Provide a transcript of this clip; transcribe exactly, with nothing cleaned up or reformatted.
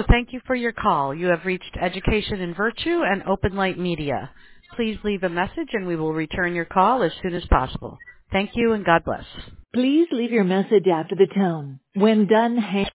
Hello, thank you for your call. You have reached Education in Virtue and Open Light Media. Please leave a message and we will return your call as soon as possible. Thank you and God bless. Please leave your message after the tone. When done, hang